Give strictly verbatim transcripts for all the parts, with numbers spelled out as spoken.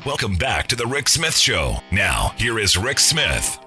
Welcome back to the Rick Smith Show. Now, here is Rick Smith.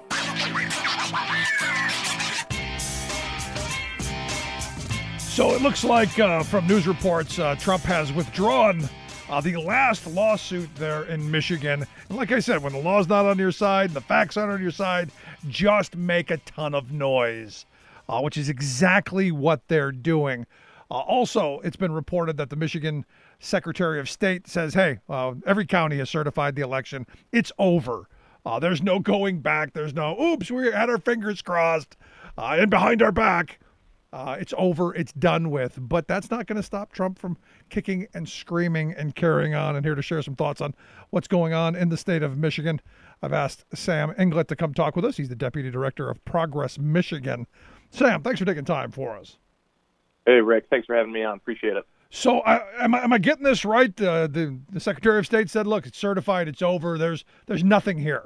So it looks like uh, from news reports, uh, Trump has withdrawn uh, the last lawsuit there in Michigan. And like I said, when the law's not on your side, the facts aren't on your side, just make a ton of noise, uh, which is exactly what they're doing. Uh, also, it's been reported that the Michigan Secretary of State says, hey, uh, every county has certified the election. It's over. Uh, there's no going back. There's no, oops, we had our fingers crossed uh, and behind our back. Uh, it's over. It's done with. But that's not going to stop Trump from kicking and screaming and carrying on. And here to share some thoughts on what's going on in the state of Michigan, I've asked Sam Englert to come talk with us. He's the Deputy Director of Progress Michigan. Sam, thanks for taking time for us. Hey, Rick. Thanks for having me on. Appreciate it. So uh, am, I, am I getting this right? Uh, the, the Secretary of State said, look, it's certified. It's over. There's there's nothing here.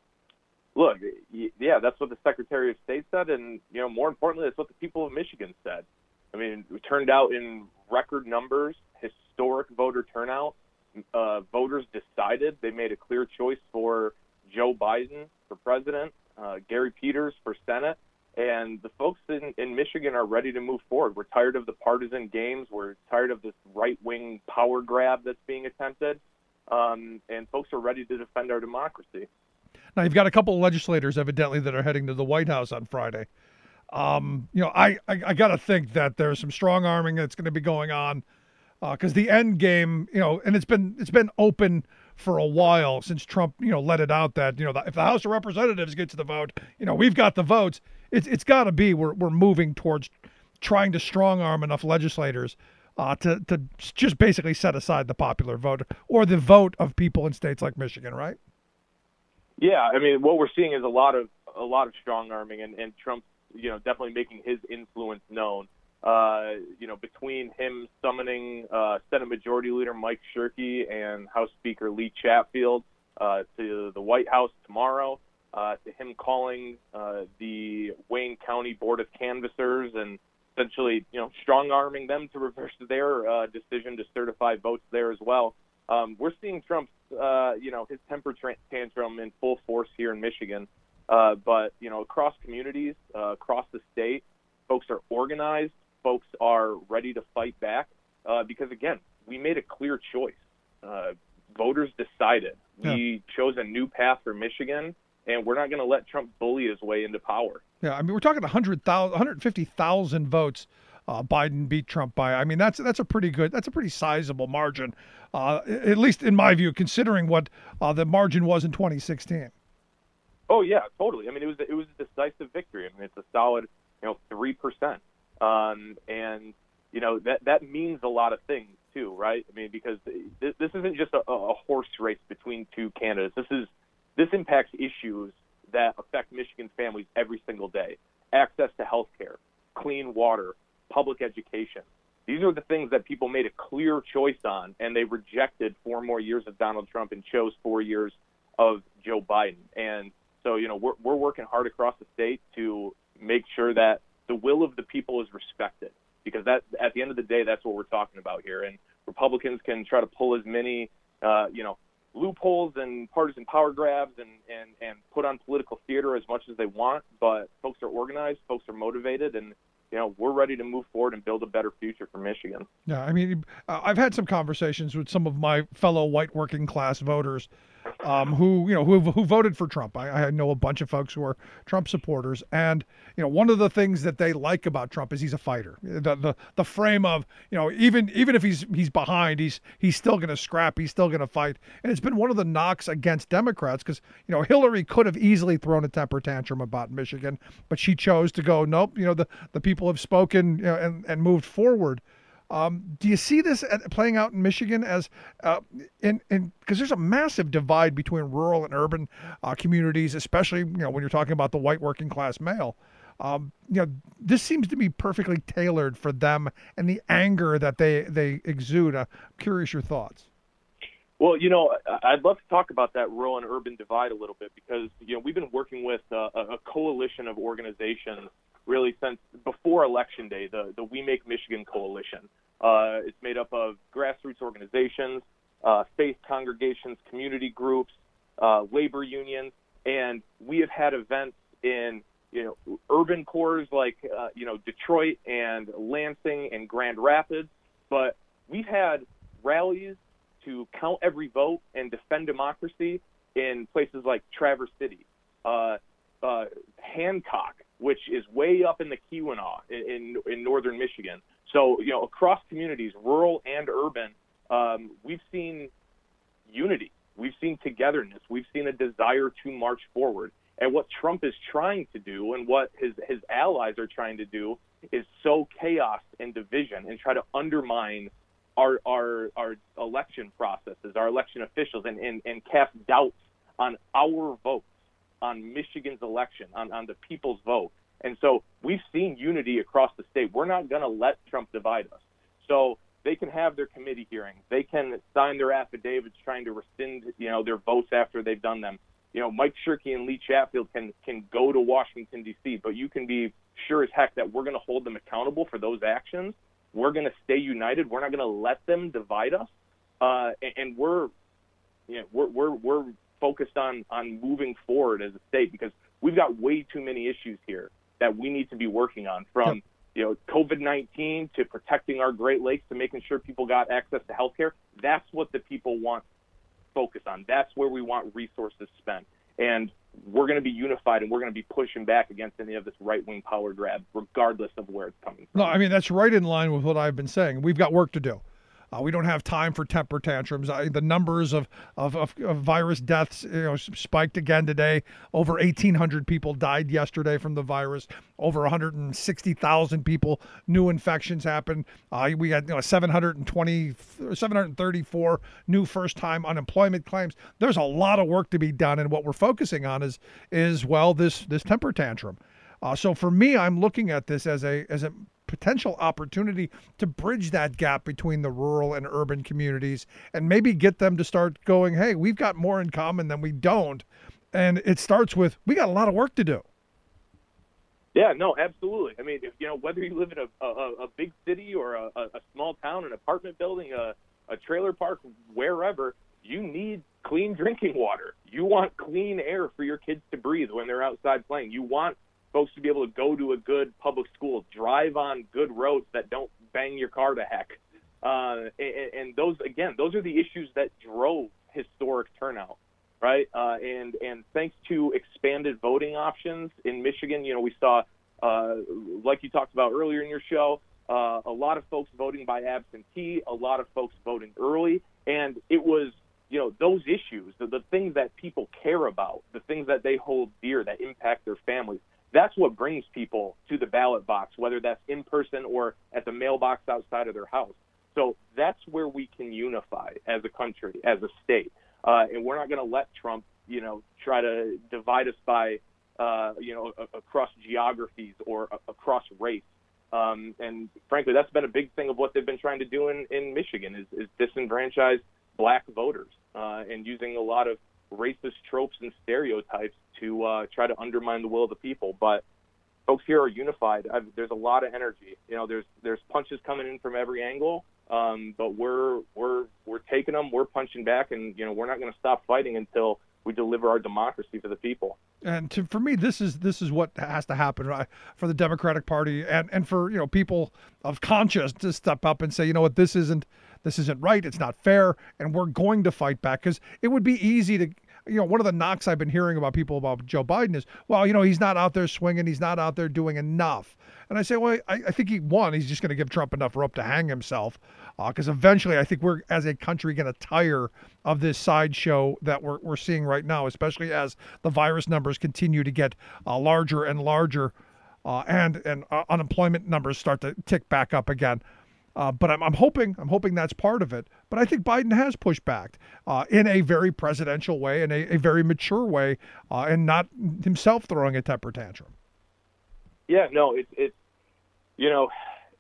Look, yeah, that's what the Secretary of State said, and you know, more importantly, that's what the people of Michigan said. I mean, we turned out in record numbers, historic voter turnout. Uh, voters decided. They made a clear choice for Joe Biden for president, uh, Gary Peters for Senate, and the folks in, in Michigan are ready to move forward. We're tired of the partisan games. We're tired of this right-wing power grab that's being attempted, um, and folks are ready to defend our democracy. Now, you've got a couple of legislators, evidently, that are heading to the White House on Friday. Um, you know, I, I, I got to think that there's some strong arming that's going to be going on because uh, the end game, you know, and it's been it's been open for a while since Trump, you know, let it out that, you know, if the House of Representatives gets the vote, you know, we've got the votes. It's it's got to be we're we're moving towards trying to strong arm enough legislators uh, to to just basically set aside the popular vote or the vote of people in states like Michigan, right? Yeah, I mean, what we're seeing is a lot of a lot of strong arming, and, and Trump, you know, definitely making his influence known. Uh, you know, between him summoning uh, Senate Majority Leader Mike Shirkey and House Speaker Lee Chatfield uh, to the White House tomorrow, uh, to him calling uh, the Wayne County Board of Canvassers and essentially, you know, strong arming them to reverse their uh, decision to certify votes there as well. Um, we're seeing Trump's, uh, you know, his temper tra- tantrum in full force here in Michigan. Uh, but, you know, across communities, uh, across the state, folks are organized. Folks are ready to fight back uh, because, again, we made a clear choice. Uh, voters decided. Yeah. We chose a new path for Michigan, and we're not going to let Trump bully his way into power. Yeah, I mean, we're talking one hundred thousand, one hundred fifty thousand votes uh, Biden beat Trump by. I mean, that's that's a pretty good, that's a pretty sizable margin, uh, at least in my view, considering what uh, the margin was in twenty sixteen. Oh yeah, totally. I mean, it was it was a decisive victory. I mean, it's a solid, you know, three percent, um, and you know that that means a lot of things too, right? I mean, because this, this isn't just a, a horse race between two candidates. This is this impacts issues that affect Michigan families every single day: access to health care, clean water, public education. These are the things that people made a clear choice on, and they rejected four more years of Donald Trump and chose four years of Joe Biden. And so, you know, we're, we're working hard across the state to make sure that the will of the people is respected, because that, at the end of the day, that's what we're talking about here. And Republicans can try to pull as many, uh, you know, loopholes and partisan power grabs and, and, and put on political theater as much as they want, but folks are organized, folks are motivated, and you know, we're ready to move forward and build a better future for Michigan. Yeah, I mean, I've had some conversations with some of my fellow white working class voters um, who, you know, who, who voted for Trump. I, I know a bunch of folks who are Trump supporters. And, you know, one of the things that they like about Trump is he's a fighter. The the, the frame of, you know, even even if he's he's behind, he's he's still going to scrap. He's still going to fight. And it's been one of the knocks against Democrats because, you know, Hillary could have easily thrown a temper tantrum about Michigan, but she chose to go, nope, you know, the, the people have spoken, you know, and, and moved forward. Um, do you see this at, playing out in Michigan as uh, in in because there's a massive divide between rural and urban uh, communities, especially, you know, when you're talking about the white working class male. Um, you know, this seems to be perfectly tailored for them and the anger that they they exude. Uh, curious your thoughts. Well, you know, I'd love to talk about that rural and urban divide a little bit because, you know, we've been working with uh, a coalition of organizations really since before Election Day, the, the We Make Michigan Coalition. Uh, it's made up of grassroots organizations uh, faith congregations, community groups, uh, labor unions, and we have had events in you know urban cores like uh, you know Detroit and Lansing and Grand Rapids, but we've had rallies to count every vote and defend democracy in places like Traverse City, uh, uh, Hancock, which is way up in the Keweenaw in, in, in northern Michigan. So, you know, across communities, rural and urban, um, we've seen unity. We've seen togetherness. We've seen a desire to march forward. And what Trump is trying to do and what his, his allies are trying to do is sow chaos and division and try to undermine our our, our election processes, our election officials, and, and, and cast doubts on our votes, on Michigan's election, on, on the people's vote. And so we've seen unity across the state. We're not going to let Trump divide us. So they can have their committee hearings. They can sign their affidavits trying to rescind, you know, their votes after they've done them. You know, Mike Shirkey and Lee Chatfield can, can go to Washington, D C, but you can be sure as heck that we're going to hold them accountable for those actions. We're going to stay united. We're not going to let them divide us. Uh, and, and we're, you know, we're, we're, we're focused on, on moving forward as a state because we've got way too many issues here that we need to be working on, from, you know, COVID nineteen to protecting our Great Lakes to making sure people got access to health care. That's what the people want focus on. That's where we want resources spent. And we're going to be unified, and we're going to be pushing back against any of this right-wing power grab, regardless of where it's coming from. No, I mean, that's right in line with what I've been saying. We've got work to do. Uh, we don't have time for temper tantrums. I, the numbers of, of, of, of virus deaths, you know, spiked again today. Over eighteen hundred people died yesterday from the virus. Over one hundred sixty thousand people, new infections happened. Uh, we had you know, seven hundred twenty, seven hundred thirty-four new first-time unemployment claims. There's a lot of work to be done, and what we're focusing on is, is well, this this temper tantrum. Uh, so for me, I'm looking at this as a as a potential opportunity to bridge that gap between the rural and urban communities and maybe get them to start going, hey, we've got more in common than we don't. And it starts with, we got a lot of work to do. Yeah, no, absolutely. I mean, if, you know, whether you live in a, a, a big city or a, a small town, an apartment building, a, a trailer park, wherever, you need clean drinking water. You want clean air for your kids to breathe when they're outside playing. You want folks to be able to go to a good public school, drive on good roads that don't bang your car to heck. Uh, and, and those, again, those are the issues that drove historic turnout, right? Uh, and, and thanks to expanded voting options in Michigan, you know, we saw, uh, like you talked about earlier in your show, uh, a lot of folks voting by absentee, a lot of folks voting early, and it was, you know, those issues, the, the things that people care about, the things that they hold dear, that impact their families, that's what brings people to the ballot box, whether that's in person or at the mailbox outside of their house. So that's where we can unify as a country, as a state. Uh, and we're not going to let Trump, you know, try to divide us by, uh, you know, a- across geographies or a- across race. Um, and frankly, that's been a big thing of what they've been trying to do in, in Michigan is, is disenfranchise black voters uh, and using a lot of racist tropes and stereotypes to uh, try to undermine the will of the people. But folks here are unified. I've, there's a lot of energy. You know, there's there's punches coming in from every angle, um, but we're we're we're taking them. We're punching back, and you know, we're not going to stop fighting until we deliver our democracy for the people. And to, for me, this is this is what has to happen, right, for the Democratic Party and, and for you know people of conscience to step up and say, you know what, this isn't this isn't right. It's not fair, and we're going to fight back because it would be easy to. You know, one of the knocks I've been hearing about people about Joe Biden is, well, you know, he's not out there swinging. He's not out there doing enough. And I say, well, I, I think he won. He's just going to give Trump enough rope to hang himself because uh, eventually I think we're, as a country, going to tire of this sideshow that we're, we're seeing right now, especially as the virus numbers continue to get uh, larger and larger uh, and, and uh, unemployment numbers start to tick back up again. Uh, but I'm, I'm hoping I'm hoping that's part of it. But I think Biden has pushed back uh, in a very presidential way, in a, a very mature way, uh, and not himself throwing a temper tantrum. Yeah, no, it's it's you know,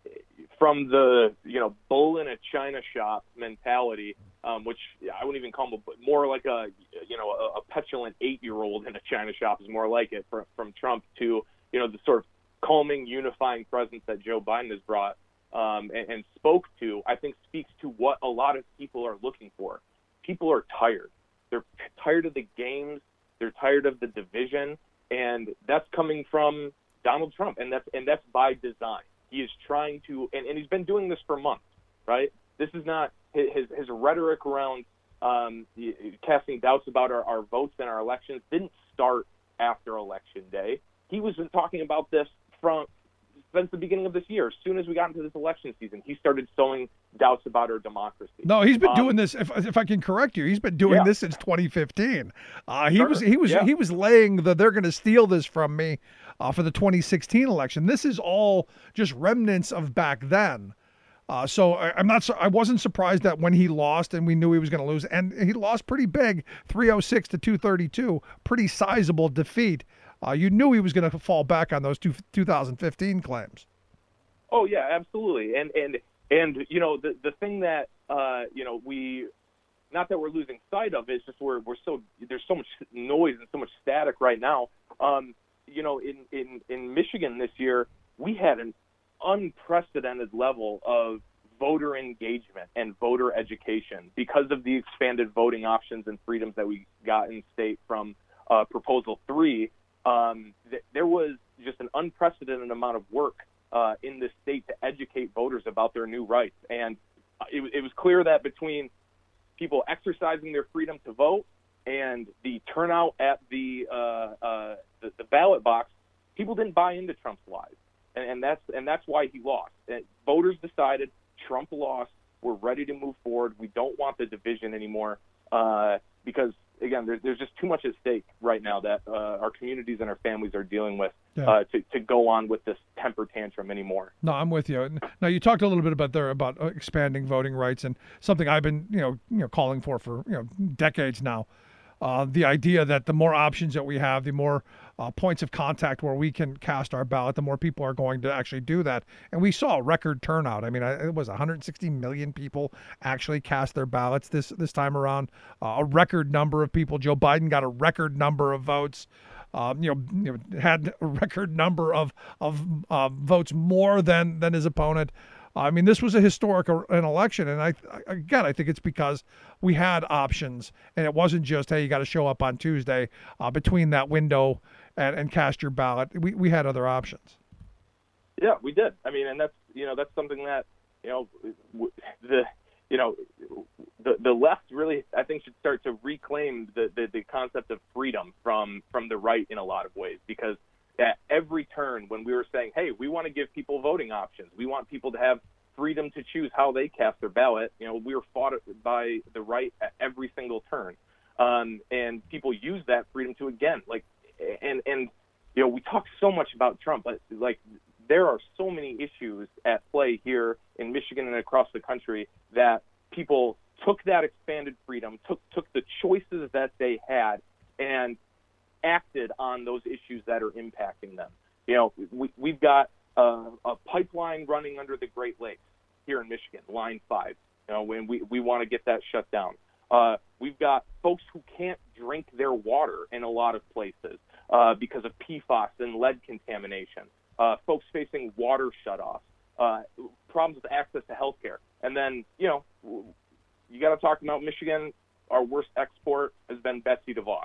from the you know bull in a china shop mentality, um, which I wouldn't even call him, but more like a you know a, a petulant eight-year-old in a china shop is more like it from from Trump to you know the sort of calming, unifying presence that Joe Biden has brought. um, and, and spoke to, I think speaks to what a lot of people are looking for. People are tired. They're tired of the games. They're tired of the division, and that's coming from Donald Trump, and that's and that's by design. He is trying to, and, and he's been doing this for months, right? This is not his his rhetoric around um, casting doubts about our, our votes and our elections didn't start after Election Day. He was talking about this from since the beginning of this year. As soon as we got into this election season, he started sowing doubts about our democracy. No, he's been um, doing this. If, if I can correct you, he's been doing yeah. this since twenty fifteen. Uh, he sure. was he was yeah. he was laying the they're going to steal this from me uh, for the twenty sixteen election. This is all just remnants of back then. Uh, so I, I'm not. I wasn't surprised that when he lost, and we knew he was going to lose, and he lost pretty big, three oh six to two thirty-two, pretty sizable defeat. Uh, you knew he was going to fall back on those two, two thousand fifteen claims. Oh yeah, absolutely. And and and you know the the thing that uh, you know we, not that we're losing sight of, it's just we're we're so there's so much noise and so much static right now. Um, you know, in in in Michigan this year, we had an unprecedented level of voter engagement and voter education because of the expanded voting options and freedoms that we got in state from uh, Proposal three. Um, th- there was just an unprecedented amount of work uh, in this state to educate voters about their new rights. And it, it was clear that between people exercising their freedom to vote and the turnout at the, uh, uh, the, the ballot box, people didn't buy into Trump's lies. And, and that's and that's why he lost. And voters decided Trump lost. We're ready to move forward. We don't want the division anymore uh, because, again, there's, there's just too much at stake right now that uh, our communities and our families are dealing with Yeah. uh, to, to go on with this temper tantrum anymore. No, I'm with you. Now, you talked a little bit about there about expanding voting rights, and something I've been, you know, you know, calling for for you know decades now. Uh, the idea that the more options that we have, the more uh, points of contact where we can cast our ballot, the more people are going to actually do that. And we saw a record turnout. I mean, it was one hundred sixty million people actually cast their ballots this this time around. Uh, a record number of people. Joe Biden got a record number of votes. Um, you, know, you know, had a record number of of uh, votes more than than his opponent. I mean, this was a historic an election, and I again, I think it's because we had options, and it wasn't just, hey, you got to show up on Tuesday uh, between that window and, and cast your ballot. We we had other options. Yeah, we did. I mean, and that's you know that's something that you know the you know the the left really I think should start to reclaim the the, the concept of freedom from from the right in a lot of ways, because at every turn when we were saying, hey, we want to give people voting options, we want people to have freedom to choose how they cast their ballot, you know, we were fought by the right at every single turn. Um, and people use that freedom to, again, like, and, and, you know, we talk so much about Trump, but like, there are so many issues at play here in Michigan and across the country that people took that expanded freedom, took, took the choices that they had, and acted on those issues that are impacting them. You know, we, we've got uh, a pipeline running under the Great Lakes here in Michigan, Line five. You know, when we, we want to get that shut down. Uh, we've got folks who can't drink their water in a lot of places uh, because of P FAS and lead contamination. Uh, folks facing water shutoffs, uh, problems with access to health care. And then, you know, you got to talk about Michigan. Our worst export has been Betsy DeVos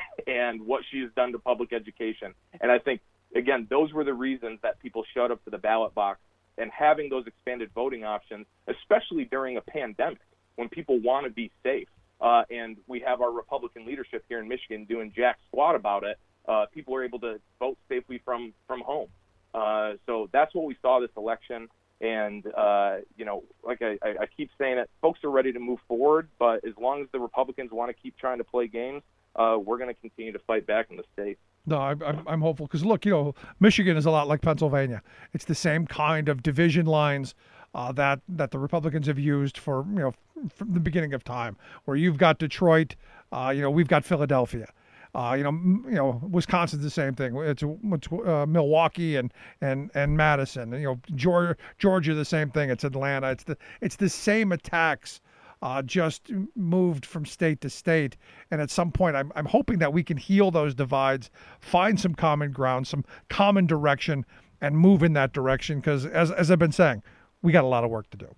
and what she's done to public education. And I think, again, those were the reasons that people showed up to the ballot box, and having those expanded voting options, especially during a pandemic when people want to be safe. Uh, and we have our Republican leadership here in Michigan doing jack squat about it. Uh, people are able to vote safely from, from home. Uh, so that's what we saw this election. And, uh, you know, like I, I keep saying it, folks are ready to move forward. But as long as the Republicans want to keep trying to play games, uh, we're going to continue to fight back in the state. No, I'm, I'm, I'm hopeful because, look, you know, Michigan is a lot like Pennsylvania. It's the same kind of division lines uh, that that the Republicans have used for, you know, from the beginning of time, where you've got Detroit, uh, you know, we've got Philadelphia. Uh, you know, m- you know, Wisconsin's the same thing. It's, it's uh, Milwaukee and, and, and Madison. And, you know, Georgia, Georgia, the same thing. It's Atlanta. It's the it's the same attacks, uh, just moved from state to state. And at some point, I'm I'm hoping that we can heal those divides, find some common ground, some common direction, and move in that direction. Because as as I've been saying, we got a lot of work to do.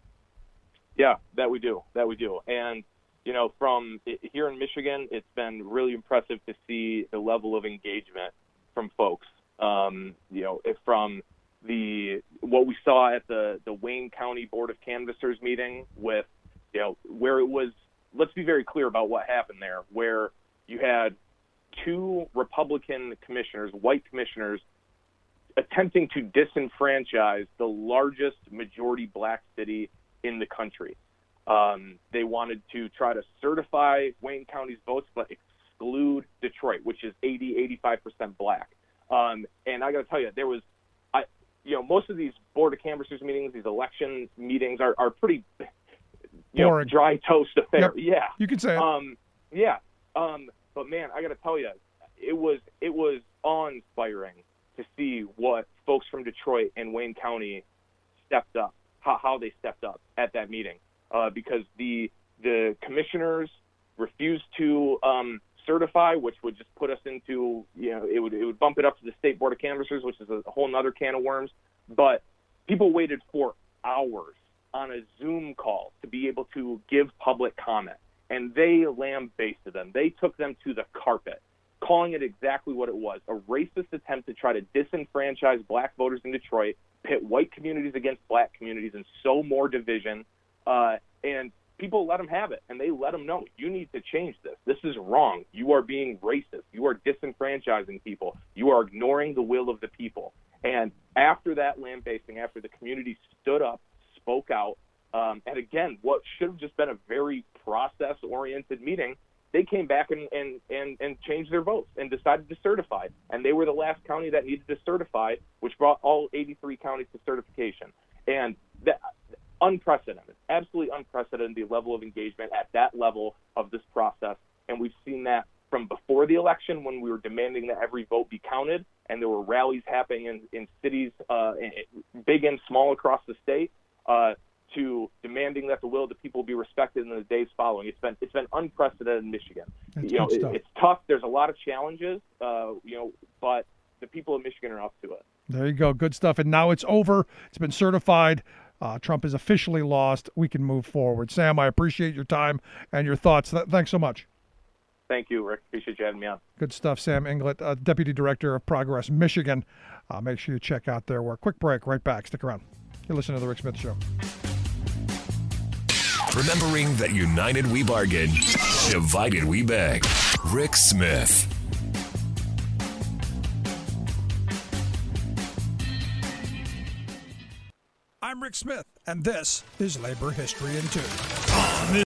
Yeah, that we do. That we do. And, you know, from here in Michigan, it's been really impressive to see the level of engagement from folks. Um, you know, from the what we saw at the, the Wayne County Board of Canvassers meeting with, you know, where it was, let's be very clear about what happened there, where you had two Republican commissioners, white commissioners, attempting to disenfranchise the largest majority black city in the country. Um, they wanted to try to certify Wayne County's votes, but exclude Detroit, which is eighty, eighty-five percent black. Um, and I got to tell you, there was, I, you know, most of these Board of Canvassers meetings, these election meetings are, are pretty, you know, dry toast affair. Yep. Yeah. You could say it. Um, yeah. Um, but man, I got to tell you, it was, it was awe-inspiring to see what folks from Detroit and Wayne County stepped up, how, how they stepped up at that meeting, uh, because the the commissioners refused to um, certify, which would just put us into, you know, it would it would bump it up to the State Board of Canvassers, which is a whole other can of worms. But people waited for hours on a Zoom call to be able to give public comment, and they lambasted them. They took them to the carpet, calling it exactly what it was, a racist attempt to try to disenfranchise black voters in Detroit, pit white communities against black communities, and sow more division. Uh, and people let them have it, and they let them know, you need to change this. This is wrong. You are being racist. You are disenfranchising people. You are ignoring the will of the people. And after that lambasting, after the community stood up, spoke out, um, and again, what should have just been a very process-oriented meeting, they came back and, and, and, and changed their votes and decided to certify. And they were the last county that needed to certify, which brought all eighty-three counties to certification. And that, unprecedented, absolutely unprecedented, the level of engagement at that level of this process. And we've seen that from before the election when we were demanding that every vote be counted, and there were rallies happening in, in cities, uh, big and small across the state, uh, to demanding that the will of the people be respected in the days following. It's been it's been unprecedented in Michigan. That's you know, good it, stuff. it's tough. There's a lot of challenges, uh, you know, but the people of Michigan are up to it. There you go. Good stuff. And now it's over. It's been certified. Uh, Trump is officially lost. We can move forward. Sam, I appreciate your time and your thoughts. Th- thanks so much. Thank you, Rick. Appreciate you having me on. Good stuff. Sam Inglett, uh, Deputy Director of Progress Michigan. Uh, make sure you check out their work. Quick break. Right back. Stick around. You're listening to The Rick Smith Show. Remembering that united we bargain, divided we beg. Rick Smith. I'm Rick Smith, and this is Labor History in Two.